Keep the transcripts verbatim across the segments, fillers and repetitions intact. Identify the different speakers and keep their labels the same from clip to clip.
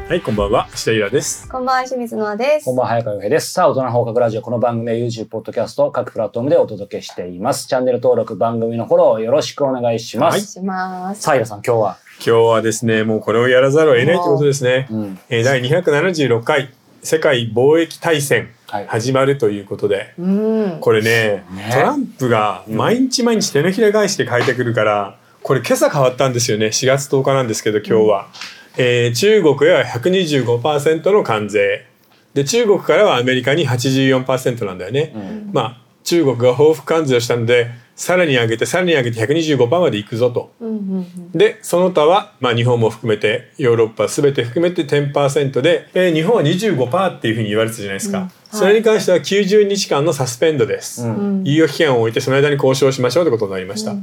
Speaker 1: はい、こんばんは、下平です。
Speaker 2: こんばんは、清水乃です。
Speaker 3: こんばんは、早川洋平です。さあ、大人放課後ラジオ。この番組は YouTube、ポッドキャスト、各プラットフォームでお届けしています。チャンネル登録、番組のフォローよろしくお願いします。はい、
Speaker 2: します。
Speaker 3: さあ、平さん、今日は
Speaker 1: 今日はですね、もうこれをやらざるを得ないということですね。うん、えー、だいにひゃくななじゅうろっかい世界貿易大戦始まるということで、はい、これ ね, ねトランプが毎日毎日手のひら返しで変えてくるから、これ今朝変わったんですよね。しがつとおかなんですけど、今日は。うんえー、中国へは ひゃくにじゅうごパーセント の関税で、中国からはアメリカに はちじゅうよんパーセント なんだよね、うん、まあ中国が報復関税をしたのでさらに上げてさらに上げて ひゃくにじゅうごパーセント までいくぞと、うんうんうん、でその他は、まあ、日本も含めてヨーロッパ全て含めて じゅっパーセント で、えー、日本は にじゅうごパーセント っていうふうに言われてたじゃないですか、うんはい、それに関してはきゅうじゅうにちかんのサスペンドです、うん、猶予期間を置いてその間に交渉しましょうということになりました、うんうんうん、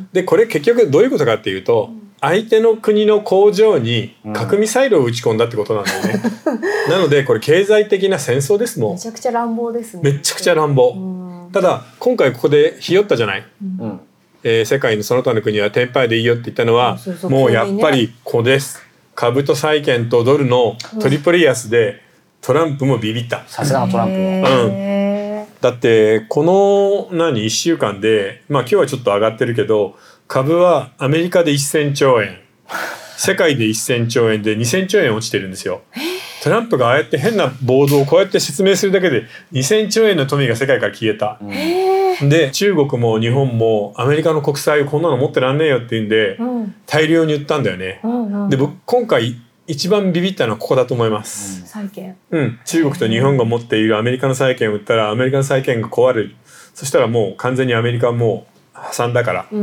Speaker 1: でこれ結局どういうことかっていうと、うん相手の国の工場に核ミサイルを撃ち込んだってことなんだよね、うん、なのでこれ経済的な戦争ですもん。
Speaker 2: めちゃくちゃ乱暴ですね。
Speaker 1: めちゃくちゃ乱暴、うん、ただ今回ここでひよったじゃない、うんえー、世界のその他の国はテンパイでいいよって言ったのは、そうそうもうやっぱりここです。株と債券とドルのトリプル安でトランプもビビった。
Speaker 3: さすがのトランプも、
Speaker 1: うんだってこの何いっしゅうかんで、まあ今日はちょっと上がってるけど株はアメリカでせんちょうえん世界でせんちょうえんでにせんちょうえん落ちてるんですよ。トランプがああやって変なボードをこうやって説明するだけでにせんちょうえんの富が世界から消えた。で中国も日本もアメリカの国債をこんなの持ってらんねえよって言うんで、うん、大量に売ったんだよね、うんうん、で僕今回一番ビビったのはここだと思います、
Speaker 2: うん、債券、
Speaker 1: うん、中国と日本が持っているアメリカの債券を売ったらアメリカの債券が壊れる。そしたらもう完全にアメリカはもう破産だから、うん、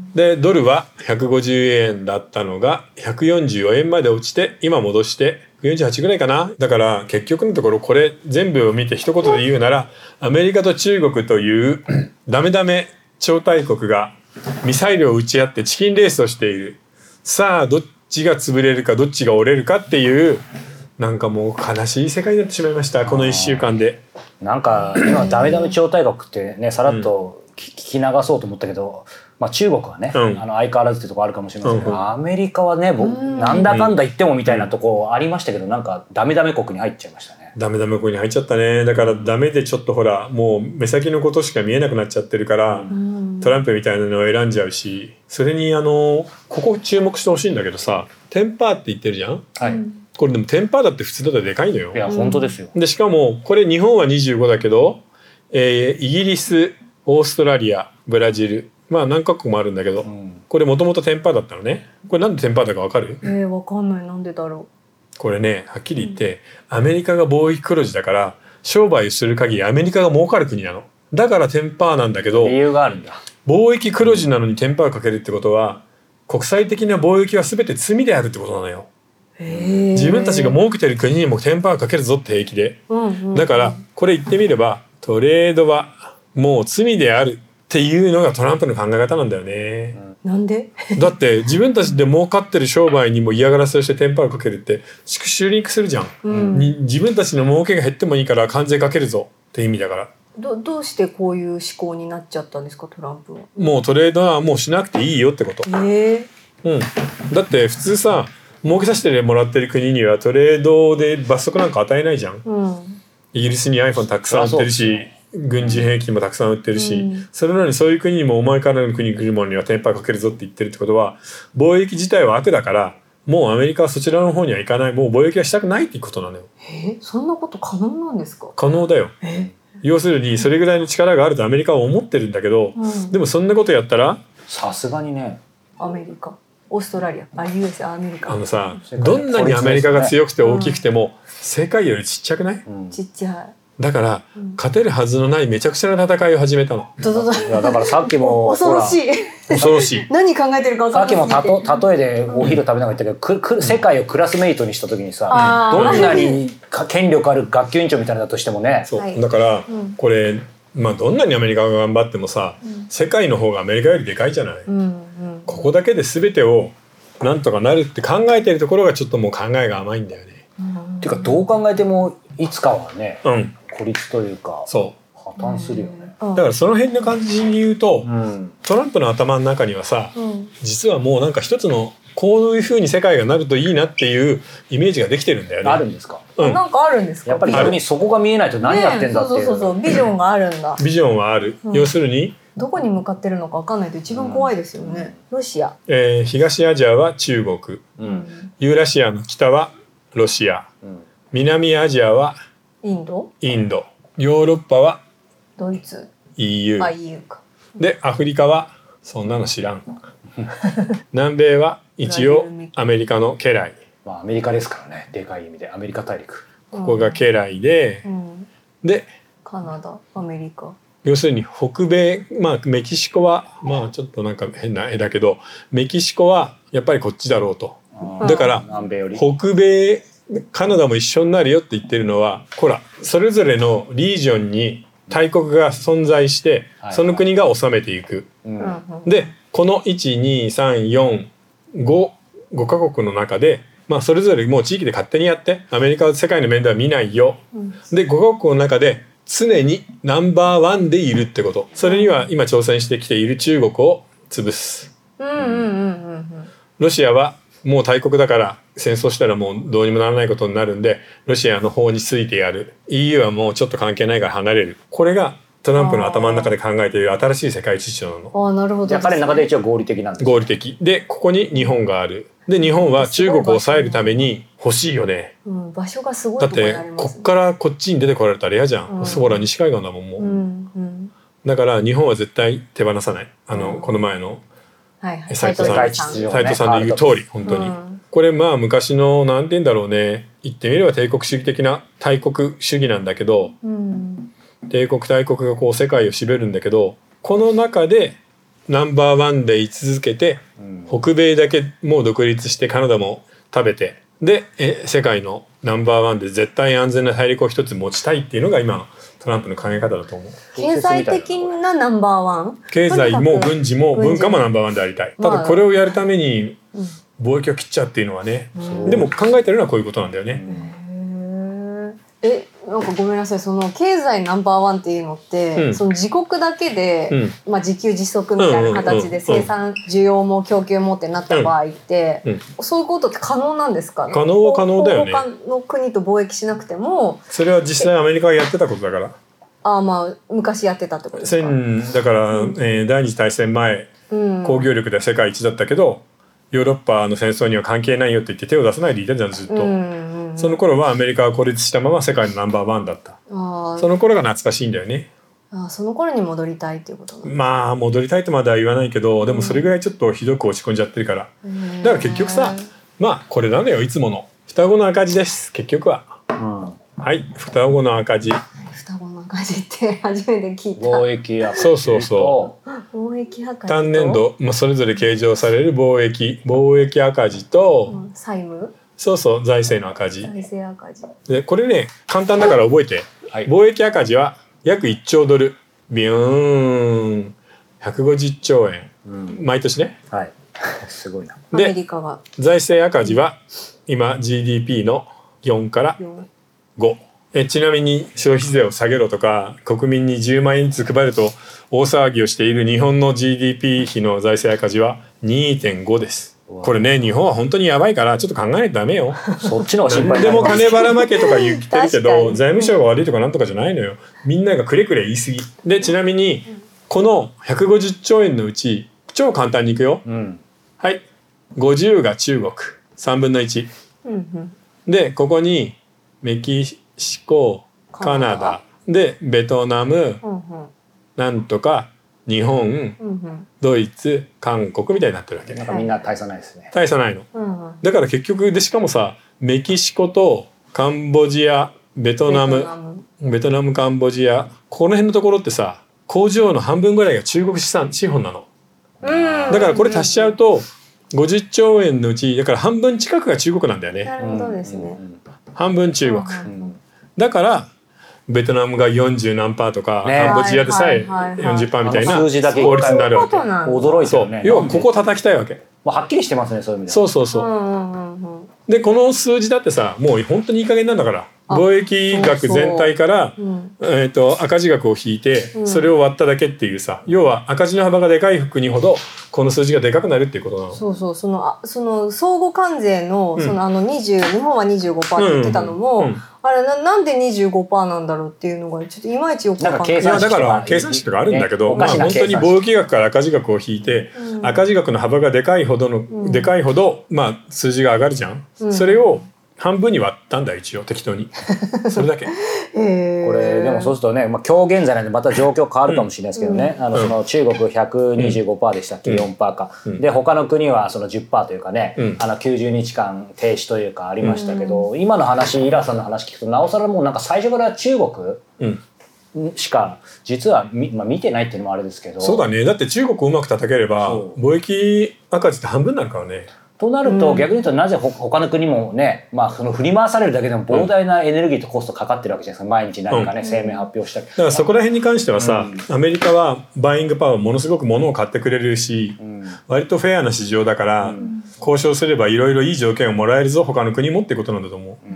Speaker 1: でドルはひゃくごじゅうえんだったのがひゃくよんじゅうよえんまで落ちて今戻してひゃくよんじゅうはちぐらいかな。だから結局のところこれ全部を見て一言で言うならアメリカと中国というダメダメ超大国がミサイルを撃ち合ってチキンレースをしている。さあどっちが潰れるかどっちが折れるかっていうなんかもう悲しい世界になってしまいましたこのいっしゅうかんで。
Speaker 3: なんか今ダメダメ超大国ってねさらっと聞き流そうと思ったけど、まあ、中国はね、うん、あの相変わらずってとこあるかもしれませんけど、うん、アメリカはねなんだかんだ言ってもみたいなとこありましたけど、なんかダメダメ国に入っちゃいましたね。
Speaker 1: ダメダメ国に入っちゃったね。だからダメでちょっとほらもう目先のことしか見えなくなっちゃってるから、うん、トランプみたいなのを選んじゃうし、それにあのここ注目してほしいんだけどさ、テンパーって言ってるじゃん、はい、これでもテンパーだって普通だったらでかいのよ。
Speaker 3: いや本当ですよ。
Speaker 1: でしかもこれ日本はにじゅうごだけど、えー、イギリスオーストラリアブラジルまあ何カ国もあるんだけど、うん、これもともとテンパーだったのね。これなんでテンパーだか分かる？
Speaker 2: えー、分かんない。なんでだろう。
Speaker 1: これねはっきり言って、うん、アメリカが貿易黒字だから商売する限りアメリカが儲かる国なの。だからテンパーなんだけど、
Speaker 3: 理由があるんだ。
Speaker 1: 貿易黒字なのにテンパーかけるってことは国際的な貿易は全て罪であるってことなのよ。自分たちが儲けてる国にもテンパーかけるぞって平気で、うんうんうん、だからこれ言ってみればトレードはもう罪であるっていうのがトランプの考え方なんだよね、
Speaker 2: うん、なんで
Speaker 1: だって自分たちで儲かってる商売にも嫌がらせをしてテンパーかけるってシュリンクするじゃん、うん、に自分たちの儲けが減ってもいいから関税かけるぞって意味だから。
Speaker 2: ど, どうしてこういう思考になっちゃったんですかトランプは。
Speaker 1: もうトレードはもうしなくていいよってこと、えーうん、だって普通さ儲けさせてもらってる国にはトレードで罰則なんか与えないじゃん、うん、イギリスに iPhone たくさん売ってるし軍事兵器もたくさん売ってるし、うん、それなのにそういう国にもお前からの国に来るものにはテンパーかけるぞって言ってるってことは貿易自体は悪だからもうアメリカはそちらの方には行かない、もう貿易はしたくないっていうことなのよ。
Speaker 2: えそんなこと可能なんですか？
Speaker 1: 可能だよ。え要するにそれぐらいの力があるとアメリカは思ってるんだけど、うん、でもそんなことやったら
Speaker 3: さすがにね
Speaker 2: アメリカオーストラリアあ ユーエス アメリカ
Speaker 1: あのさどんなにアメリカが強くて大きくても、うん、世界よりちっちゃくない、うん、
Speaker 2: ちっちゃいだ
Speaker 1: から、うん、勝てるはずのないめちゃくちゃな戦いを始めたの。
Speaker 3: いやだからさっきも
Speaker 2: 恐ろしい
Speaker 1: 恐ろしい
Speaker 2: 何考えてるか分かんない。
Speaker 3: さっきもたと例えでお昼食べながら言ったけど、くく世界をクラスメイトにした時にさ、うん、どんなに権力ある学級委員長みたいなだとしてもね、
Speaker 1: そうだから、うん、これまあどんなにアメリカが頑張ってもさ、うん、世界の方がアメリカよりでかいじゃない、うんうん、ここだけで全てをなんとかなるって考えてるところがちょっともう考えが甘いんだよね、
Speaker 3: うん、っていうかどう考えてもいつかはね、うん、孤立というかそう破綻するよね、
Speaker 1: うん、だからその辺の感じに言うと、うん、トランプの頭の中にはさ、うん、実はもうなんか一つのこういう風に世界がなるといいなっていうイメージができてるんだよね。
Speaker 3: あるんですか。
Speaker 2: うん、なんかあるんですか。
Speaker 3: やっぱり逆にそこが見えないと何やってんだっていう。
Speaker 2: ね、そうそうそうビジョンがあるんだ。
Speaker 1: ビジョンはある。うん、要するに
Speaker 2: どこに向かってるのか分かんないと一番怖いですよね。うん、ロシア。
Speaker 1: えー、東アジアは中国、うん、ユーラシアの北はロシア、うん、南アジアは
Speaker 2: インド、
Speaker 1: インド、ヨーロッパは
Speaker 2: ドイツ、
Speaker 1: イーユー、
Speaker 2: あ、イーユー か。
Speaker 1: でアフリカはそんなの知らん。南米は一応アメリカの家来。
Speaker 3: まあアメリカですからね。でかい意味でアメリカ大陸。
Speaker 1: ここが家来で、うん、で
Speaker 2: カナダ、アメリカ。
Speaker 1: 要するに北米、まあメキシコはまあちょっとなんか変な絵だけど、メキシコはやっぱりこっちだろうと。だから北米カナダも一緒になるよって言ってるのは、ほらそれぞれのリージョンに大国が存在して、その国が治めていく。うん、でこのいち、に、さん、よん、ご、ごカ国の中で、まあそれぞれもう地域で勝手にやって、アメリカは世界の面では見ないよ。うん、でごカ国の中で常にナンバーワンでいるってこと。それには今挑戦してきている中国を潰す。ロシアはもう大国だから戦争したらもうどうにもならないことになるんで、ロシアの方についてやる。 イーユー はもうちょっと関係ないから離れる。これがトランプの頭の中で考えている新しい世界秩序なの。
Speaker 2: あ、なるほど。
Speaker 3: じゃあ彼の中で一応合理的なんです、ね、
Speaker 1: 合理的で、ここに日本がある。で日本は中国を抑えるために欲しいよね。
Speaker 2: うん、場所がすごい
Speaker 1: とこにありますね。だってこっからこっちに出てこられたら嫌じゃん。うん、ほら西海岸だもんもう、うんうん、だから日本は絶対手放さない。あの、うん、この前の斉藤さん、斉藤さんの言う通り本当に、うん、これまあ昔のなんて言うんだろうね、言ってみれば帝国主義的な大国主義なんだけど、うん、帝国大国がこう世界を占めるんだけど、この中でナンバーワンで居続けて、うん、北米だけもう独立してカナダも食べて、でえ世界のナンバーワンで絶対安全な大陸を一つ持ちたいっていうのが今のトランプの考え方だと思う。
Speaker 2: 経済的なナンバーワン、
Speaker 1: 経済も軍事も文化もナンバーワンでありたい。ただこれをやるために貿易を切っちゃうっていうのはね、うん、でも考えてるのはこういうことなんだよね。
Speaker 2: え、なんかごめんなさい、その経済ナンバーワンっていうのって、うん、その自国だけで、うん、まあ自給自足みたいな形で生産、需要も供給もってなった場合って、うんうん、そういうことって可能なんですかね。
Speaker 1: 可能は可能だよね。
Speaker 2: 他の国と貿易しなくても。
Speaker 1: それは実際アメリカがやってたことだから。
Speaker 2: ああ、まあ昔やってたってことですか。
Speaker 1: だから、うん、えー、第二次大戦前、うん、工業力では世界一だったけど、ヨーロッパの戦争には関係ないよって言って手を出さないでいたじゃんずっと。うんその頃はアメリカは孤立したまま世界のナンバーワンだった。あ、その頃が懐かしいんだよね。
Speaker 2: あ、その頃に戻りたいっていうことなんですか。
Speaker 1: まあ戻りたいとまでは言わないけど、でもそれぐらいちょっとひどく落ち込んじゃってるから、うん、だから結局さ、まあこれなのよ、いつもの双子の赤字です結局は、うん、はい、双子の赤字。
Speaker 2: 双子の赤字って初めて聞いた。
Speaker 3: 貿易赤字。
Speaker 1: そうそうそう。
Speaker 2: 貿易赤字と
Speaker 1: 単年度、まあ、それぞれ計上される貿易貿易赤字と、うん、
Speaker 2: 債務。そう
Speaker 1: そう財政の赤字。
Speaker 2: 財政赤字。
Speaker 1: でこれね簡単だから覚えて、はい、貿易赤字は約いっちょうドル、ビューンひゃくごじゅっちょうえん、うん、毎年ね。
Speaker 3: はい。すごいな。
Speaker 2: でアメリカは
Speaker 1: 財政赤字は今 ジーディーピー のよんからご。えちなみに消費税を下げろとか国民にじゅうまんえんずつ配ると大騒ぎをしている日本の ジーディーピー 比の財政赤字は にてんご です。これね日本は本当にやばいからちょっと考えないとダメよ。
Speaker 3: そっちの方が心配。
Speaker 1: でも金ばらまけとか言ってるけど財務省が悪いとかなんとかじゃないのよ。みんながくれくれ言い過ぎで、ちなみにこのひゃくごじゅっちょうえんのうち超簡単にいくよ、うん、はいごじゅうが中国さんぶんのいち、うんうん、でここにメキシコカナダでベトナム、うんうん、なんとか日本、うんうん、ドイツ韓国みたいになってるわけ。
Speaker 3: なんかみんな大差ないですね。
Speaker 1: 大差ないの、うんうん、だから結局でしかもさメキシコとカンボジアベトナムベトナム、ベトナムカンボジアこの辺のところってさ工場の半分ぐらいが中国資産資本なの、うん、だからこれ足しちゃうとごじゅっちょうえんのうちだから半分近くが中国なんだよね。
Speaker 2: なるほどですね、
Speaker 1: 半分中国、うん、だからベトナムがよんじゅうなんパーとか、ね、カンボジアでさえ よんじゅっパーセント みたいな法律になるわけ。
Speaker 3: 驚いてるね。
Speaker 1: 要はここを叩きたいわけ。
Speaker 3: もうはっきりしてますねそういう意味で。
Speaker 1: そうそうそう、うんうんうん、でこの数字だってさもう本当にいい加減なんだから貿易額全体から、そうそう、うん、えー、と赤字額を引いてそれを割っただけっていうさ、うん、要は赤字の幅がでかい国ほどこの数字がでかくなるっていうことなの。
Speaker 2: そうそう、そのあその相互関税の、うん、そのあのにじゅう日本は にじゅうごパーセント って言ってたのも、うんうんうん、あれ な, なんで にじゅうごパーセント なんだろうっていうのがちょっといまいちよく分かんない。
Speaker 1: いやだから計算式とかあるんだけど、ね、まあ、本当に貿易額から赤字額を引いて、うん、赤字額の幅がでかいほどの、うん、でかいほど、まあ、数字が上がるじゃん、うん、それを半分に割ったんだ一応適当にそれだけ
Speaker 3: これでもそうするとね、まあ、今日現在なんでまた状況変わるかもしれないですけどね、うん、あのその中国 ひゃくにじゅうごパーセント でしたっけ、うん、よんパーセント か、うん、で他の国はその じゅっパーセント というかね、うん、あのきゅうじゅうにちかん停止というかありましたけど、うん、今の話イラさんの話聞くとなおさらもうなんか最初から中国、うんしか実はみ、まあ、見てないっていうのもあれですけど。
Speaker 1: そうだね、だって中国をうまく叩ければ貿易赤字って半分になるからね。
Speaker 3: となると逆に言うとなぜ他の国もね、まあ、その振り回されるだけでも膨大なエネルギーとコストかかってるわけじゃないですか、毎日何かね、うん、声明発表したり。
Speaker 1: だからそこら辺に関してはさ、うん、アメリカはバイイングパワーものすごく物を買ってくれるし、うん、割とフェアな市場だから、うん、交渉すればいろいろいい条件をもらえるぞ他の国もってことなんだと思う。うん、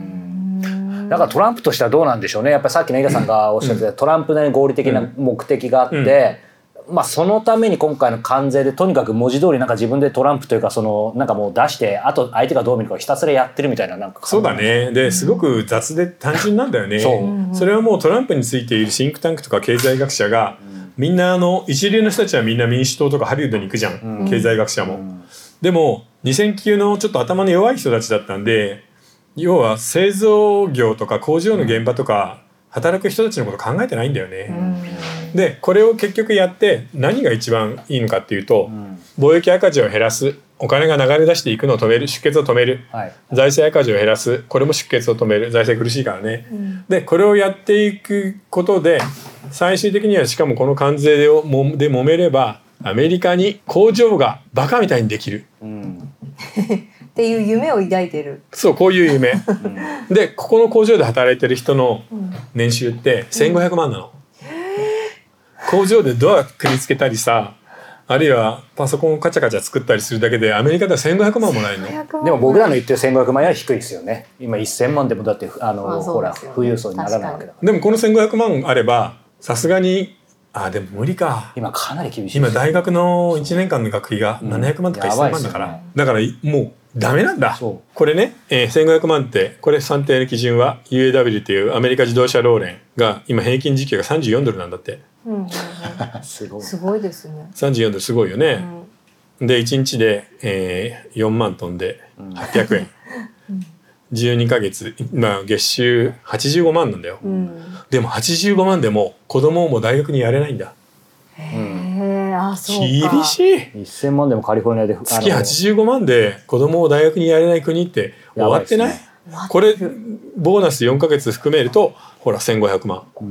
Speaker 3: だからトランプとしてはどうなんでしょうね。やっぱりさっきの井田さんがおっしゃってた、うん、トランプなり合理的な目的があって、うんうんまあ、そのために今回の関税でとにかく文字通りなんか自分でトランプというかそのなんかもう出してあと相手がどう見るかひたすらやってるみたいななんか
Speaker 1: そうだね。ですごく雑で単純なんだよね。そうそれはもうトランプについているシンクタンクとか経済学者が、うん、みんなあの一流の人たちはみんな民主党とかハリウッドに行くじゃん、うん、経済学者も、うん、でもにせんきゅうのちょっと頭の弱い人たちだったんで要は製造業とか工場の現場とか働く人たちのこと考えてないんだよね、うんでこれを結局やって何が一番いいのかっていうと、うん、貿易赤字を減らすお金が流れ出していくのを止める出血を止める、はい、財政赤字を減らすこれも出血を止める財政苦しいからね、うん、でこれをやっていくことで最終的にはしかもこの関税でもで揉めればアメリカに工場がバカみたいにできる、うん
Speaker 2: っていう夢を抱いてる。
Speaker 1: そうこういう夢、うん、でここの工場で働いてる人の年収ってせんごひゃくまんなの、うん工場でドアくりつけたりさあるいはパソコンをカチャカチャ作ったりするだけでアメリカではせんごひゃくまんもらえるの。
Speaker 3: でも僕らの言ってるせんごひゃくまんより低いですよね。今せんまんでもだってあの、ああほら富裕層にならないわけだから。
Speaker 1: でもこのせんごひゃくまんあればさすがにあでも無理か。
Speaker 3: 今かなり厳しい。
Speaker 1: 今大学のいちねんかんの学費がななひゃくまんとかせんまんだから、うんね、だからもうダメなんだ。これね、えー、せんごひゃくまんってこれ算定の基準は ユーエーダブリュー っていうアメリカ自動車労連が今平均時給がさんじゅうよんドルなんだって。うんうんうん、
Speaker 2: すごい。すごいですね。
Speaker 1: さんじゅうよんドルすごいよね。うん、でいちにちで、えー、よんまんトンではっぴゃくえん、うん、じゅうにかげつ、まあ、月収はちじゅうごまんなんだよ、うん、でもはちじゅうごまんでも子供をもう大学にやれないんだ。
Speaker 2: へえ、あ、そうか。
Speaker 1: 厳しい。
Speaker 3: せんまんでもカリフォルニアで
Speaker 1: 月はちじゅうごまんで子供を大学にやれない国って終わってない？これボーナスよんかげつ含めるとほらせんごひゃくまん、うん、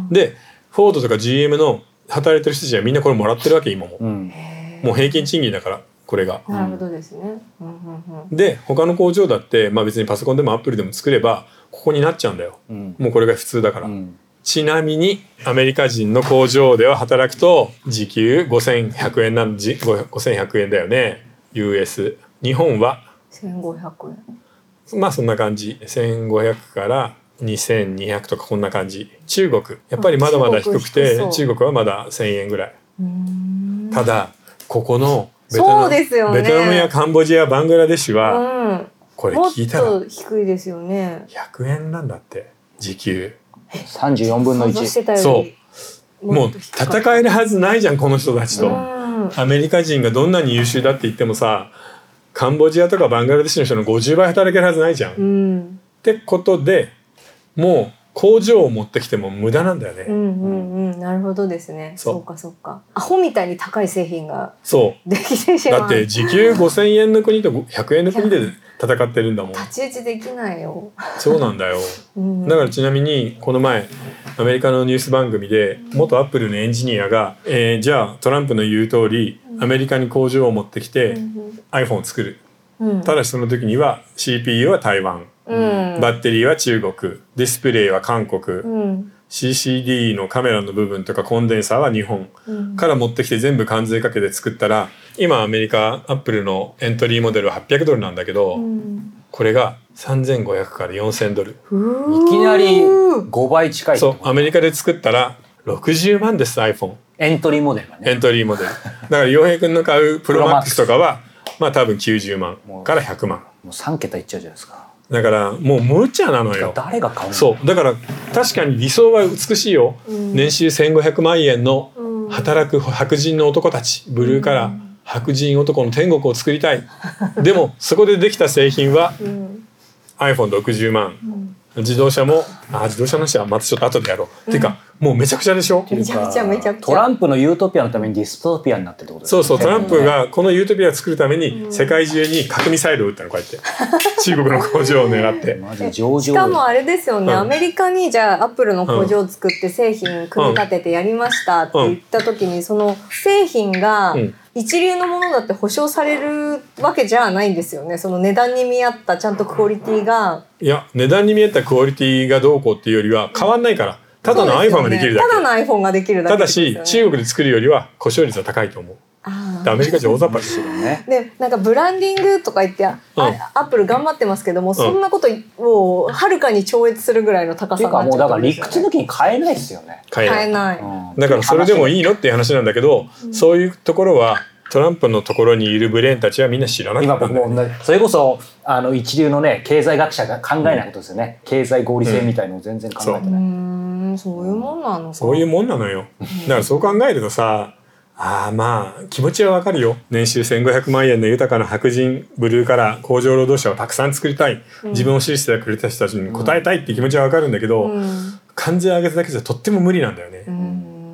Speaker 1: でフォードとか ジーエム の働いてる人たちはみんなこれもらってるわけ今も、うん、もう平均賃金だからこれが。
Speaker 2: なるほどですね、うんうん
Speaker 1: うん、で他の工場だって、まあ、別にパソコンでもアップルでも作ればここになっちゃうんだよ、うん、もうこれが普通だから、うん、ちなみにアメリカ人の工場では働くと時給ごせんひゃくえんなんでごせんひゃくえんだよね ユーエス。 日本は
Speaker 2: せんごひゃくえん、
Speaker 1: まあそんな感じ。せんごひゃくからにせんにひゃくとかこんな感じ。中国やっぱりまだまだ低くて中国はまだせんえんぐらい。うーん、ただここのベトナム、そうですよね、ベトナムやカンボジアバングラデシュは、うん、これ聞いたら
Speaker 2: もっと低いですよね。
Speaker 1: ひゃくえんなんだって時給。
Speaker 3: さんじゅうよんぶんのいち。
Speaker 1: そうもう戦えるはずないじゃんこの人たちと。アメリカ人がどんなに優秀だって言ってもさカンボジアとかバングラデシュの人のごじゅうばい働けるはずないじゃん、うん、ってことでもう工場を持ってきても無駄なんだよね。うん
Speaker 2: うんうん、なるほどですね。そう、そうかそうか。アホみたいに高い製品ができてしまう。
Speaker 1: だって時給ごせんえんの国とひゃくえんの国で戦ってるんだもん。
Speaker 2: 太刀打ちできないよ。
Speaker 1: そうなんだよ、うん、だからちなみにこの前アメリカのニュース番組で元アップルのエンジニアが、えー、じゃあトランプの言う通りアメリカに工場を持ってきて、うん、iPhone を作る、うん、ただしその時には シーピーユー は台湾、うん、バッテリーは中国、ディスプレイは韓国、うん、シーシーディー のカメラの部分とかコンデンサーは日本、うん、から持ってきて全部関税かけて作ったら今アメリカアップルのエントリーモデルははっぴゃくドルなんだけど、うん、これがさんぜんごひゃくからよんせんドル。
Speaker 3: いきなりごばい近い。
Speaker 1: そうアメリカで作ったらろくじゅうまんです iPhone。
Speaker 3: エントリーモデルがね。
Speaker 1: エントリーモデル。だから洋平くんの買うプロマックスとかはまあ多分きゅうじゅうまんからひゃくまん。
Speaker 3: もうさんけたいっちゃうじゃないですか。
Speaker 1: だからもう無茶なのよ。
Speaker 3: 誰が買うの？
Speaker 1: そうだから確かに理想は美しいよ、うん、年収せんごひゃくまんえんの働く白人の男たち、ブルーカラー、うん、白人男の天国を作りたいでもそこでできた製品は、うん、アイフォンろくじゅうまん、うん自動車もあ自動車の話はまたちょっと後でやろう、うん、っていうかもうめちゃくちゃでしょ。
Speaker 2: めちゃくちゃめちゃくちゃ
Speaker 3: トランプのユートピアのためにディストピアになってるってことですね。
Speaker 1: そうそうトランプがこのユートピアを作るために世界中に核ミサイルを撃ったのこうやって中国の工場を狙って
Speaker 3: マジ上々。
Speaker 2: しかもあれですよね、うん、アメリカにじゃあアップルの工場を作って製品組み立ててやりましたって言った時にその製品が、うん一流のものだって保証されるわけじゃないんですよね。その値段に見合ったちゃんとクオリティが
Speaker 1: いや値段に見合ったクオリティがどうこうっていうよりは変わんないから、ただの iPhone ができるだけ、
Speaker 2: ね、ただの iPhone ができるだけ、
Speaker 1: ただし中国で作るよりは故障率は高いと思う。あアメリカ人大雑把ですよね。
Speaker 2: でなんかブランディングとか言って、うん、アップル頑張ってますけども、うん、そんなことをはるかに超越するぐらいの高さになっちゃう、ね、
Speaker 3: もうだから理屈抜きに買えないですよね。
Speaker 2: 買えない、買えない、
Speaker 1: うん、だからそれでもいいのっていう話なんだけど、うん、そういうところはトランプのところにいるブレーンたちはみんな知らなかったんだよね。
Speaker 3: 今僕もそれこそあの一流のね経済学者が考えないことですよね、うん、経済合理性みたいのを全然考えてない、うん、
Speaker 2: うんそういうもんなのか。
Speaker 1: そういうもんなのよ。だからそう考えるとさあまあ気持ちはわかるよ。年収せんごひゃくまんえんの豊かな白人ブルーカラー工場労働者をたくさん作りたい、うん、自分を支持してくれた人たちに応えたいって気持ちはわかるんだけど、うん、関税上げただけじゃとっても無理なんだよね、うん、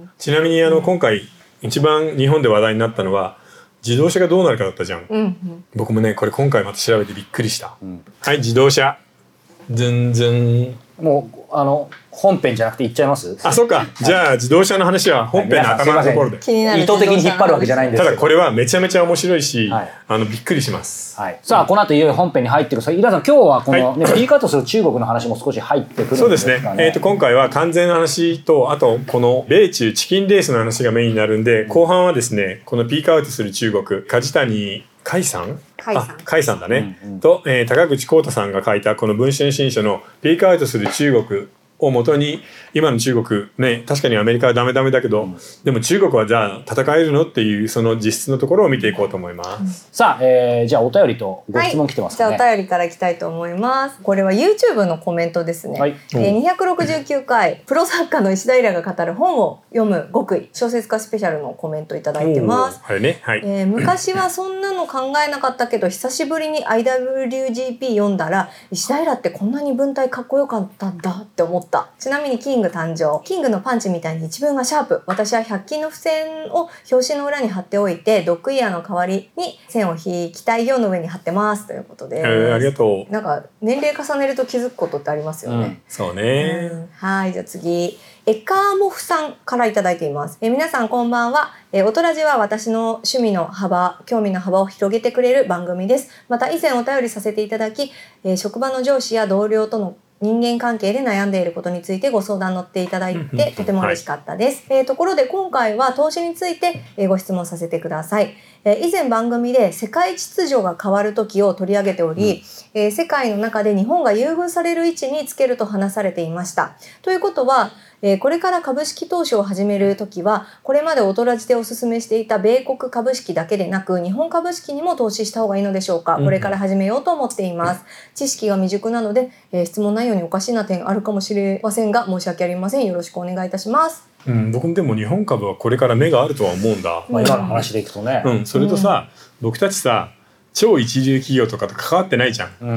Speaker 1: ちなみにあの今回一番日本で話題になったのは自動車がどうなるかだったじゃん、うんうん、僕もねこれ今回また調べてびっくりした、うん、はい自動車ズンズン
Speaker 3: もうあの本編じゃなくて言っちゃいます。
Speaker 1: あ、そうか、はい、じゃあ自動車の話は本編の頭のところで、
Speaker 3: はい、意図的に引っ張るわけじゃないんですけど、
Speaker 1: ただこれはめちゃめちゃ面白いし、はい、あのびっくりします、
Speaker 3: はい、さあこの後いよいよ本編に入ってる。さあ井田さん今日はこの、ねはい、ピークアウトする中国の話も少し入ってくるんですかね。
Speaker 1: そうですね、えーと今回は関税の話とあとこの米中チキンレースの話がメインになるんで、後半はですねこのピークアウトする中国梶谷海さん
Speaker 2: 海さん
Speaker 1: 海さんだね、うんうん、と、えー、高口浩太さんが書いたこの文春新書のピークアウトする中国を元に今の中国ね確かにアメリカはダメダメだけど、うん、でも中国はじゃあ戦えるのっていうその実質のところを見ていこうと思います、うん、
Speaker 3: さあ、えー、じゃあお便りとご質問来てますかね、
Speaker 2: はい、じゃあお便りからいきたいと思います。これは YouTube のコメントですね、はいえー、にひゃくろくじゅうきゅうかいプロ作家の石平が語る本を読む極意小説家スペシャルのコメントいただいてます、
Speaker 1: はいねはい
Speaker 2: えー、昔はそんなの考えなかったけど久しぶりに アイダブリュージーピー 読んだら石平ってこんなに文体かっこよかったんだって思った。ちなみにキング誕生。キングのパンチみたいに一文がシャープ。私はひゃく均の付箋を表紙の裏に貼っておいてドッグイヤーの代わりに線を引きたい用の上に貼ってますということで、
Speaker 1: えー、ありがとう。
Speaker 2: なんか年齢重ねると気づくことってありますよね、うん、
Speaker 1: そうね、
Speaker 2: うん、はいじゃあ次エカーモフさんからいただいています。え皆さんこんばんは。えオトラジは私の趣味の幅、興味の幅を広げてくれる番組です。また以前お便りさせていただき、え職場の上司や同僚との人間関係で悩んでいることについてご相談乗っていただいてとても嬉しかったです、はいえー、ところで今回は投資についてご質問させてください。以前番組で世界秩序が変わる時を取り上げており、うん、世界の中で日本が優遇される位置につけると話されていました。ということはこれから株式投資を始めるときはこれまでオトラジでお勧めしていた米国株式だけでなく日本株式にも投資した方がいいのでしょうか。これから始めようと思っています。知識が未熟なので、えー、質問内容におかしな点あるかもしれませんが申し訳ありません。よろしくお願いいたします。
Speaker 1: うん、僕でも日本株はこれから目があるとは思うんだ、
Speaker 3: まあ、今の話でいくとね、
Speaker 1: うん、それとさ、うん、僕たちさ超一流企業とかと関わってないじゃん、うんうんうん、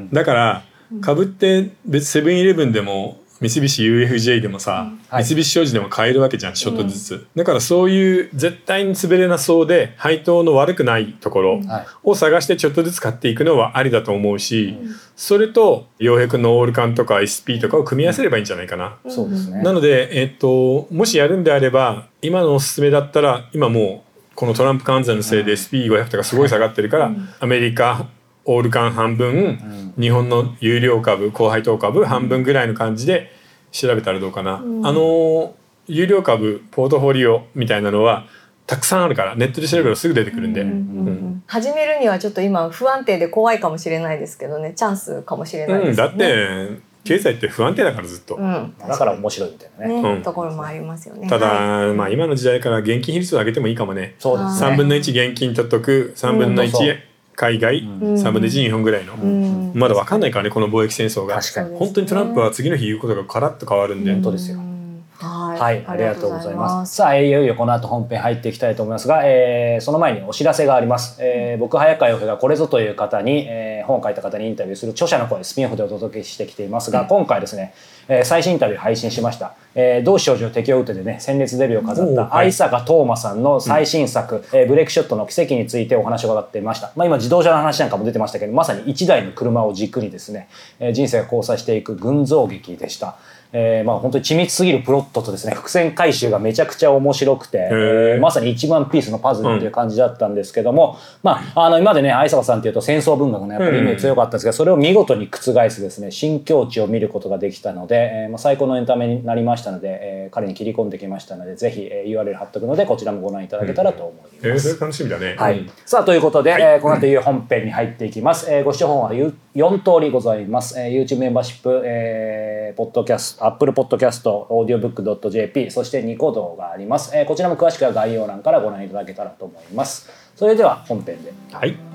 Speaker 1: だから株って別セブンイレブンでも三菱 ユーエフジェー でもさ、うんはい、三菱商事でも買えるわけじゃんちょっとずつ、うん、だからそういう絶対に滑れなそうで配当の悪くないところを探してちょっとずつ買っていくのはありだと思うし、うん、それと洋平くんのオールカンとか エスピー とかを組み合わせればいいんじゃないかな、
Speaker 3: うん、そうですね。
Speaker 1: なので、えっと、もしやるんであれば今のおすすめだったら今もうこのトランプ関税のせいで エスピーごひゃく とかすごい下がってるから、うん、アメリカオールカン半分、うん、日本の有料株高配当株半分ぐらいの感じで調べたらどうかな、うん、あの有料株ポートフォリオみたいなのはたくさんあるからネットで調べるとすぐ出てくるんで、うんうんうん、
Speaker 2: 始めるにはちょっと今不安定で怖いかもしれないですけどね、チャンスかもしれないですね、
Speaker 1: うん、だって経済って不安定だからずっと、
Speaker 3: うん、だから面白いみたいなね、
Speaker 2: ね、うん、ところもありますよね。
Speaker 1: ただ、はい、まあ今の時代から現金比率を上げてもいいかもね。
Speaker 3: そうですね。
Speaker 1: さんぶんのいち現金取っとく、さんぶんのいち海外、うん、さんぶんのいち日本ぐらいの、うん、まだ分かんないからねこの貿易戦争が。
Speaker 3: 確かに
Speaker 1: 本当にトランプは次の日言うことがカラッと変わるんで、
Speaker 3: うん、本当ですよ。
Speaker 2: はい、
Speaker 3: はい、ありがとうございます。さあ、いよいよこの後本編入っていきたいと思いますが、えー、その前にお知らせがあります。えー、僕早川洋平がこれぞという方に、えー、本を書いた方にインタビューする著者の声スピンオフでお届けしてきていますが、うん、今回ですね、えー、最新インタビュー配信しました。えー、同志少女敵を撃てでね鮮烈デビューを飾った相坂斗真さんの最新作、うんえー、ブレークショットの奇跡についてお話を伺っていました。まあ、今自動車の話なんかも出てましたけど、まさに一台の車を軸にですね、えー、人生が交差していく群像劇でした。えー、まあ本当に緻密すぎるプロットとですね伏線回収がめちゃくちゃ面白くて、えー、まさに一万ピースのパズルっていう感じだったんですけども、うん、まああの今までね相坂さんっていうと戦争文学のやっぱりイメージ強かったんですが、それを見事に覆すですね新境地を見ることができたので、えーまあ、最高のエンタメになりましたので、えー、彼に切り込んできましたのでぜひ、えー、ユーアールエル 貼っとくのでこちらもご覧いただけたらと思います。うん、
Speaker 1: えー、それ楽しみだね。
Speaker 3: はい。さあということで、はい、えー、この後いう本編に入っていきます。えー、ご視聴本はよん通りございます。えー、YouTube メンバーシップ、えー、ポッドキャスト、Apple Podcast、オーディオブックドットジェーピー、そしてニコ動があります。えー、こちらも詳しくは概要欄からご覧いただけたらと思います。それでは本編で。
Speaker 1: はい。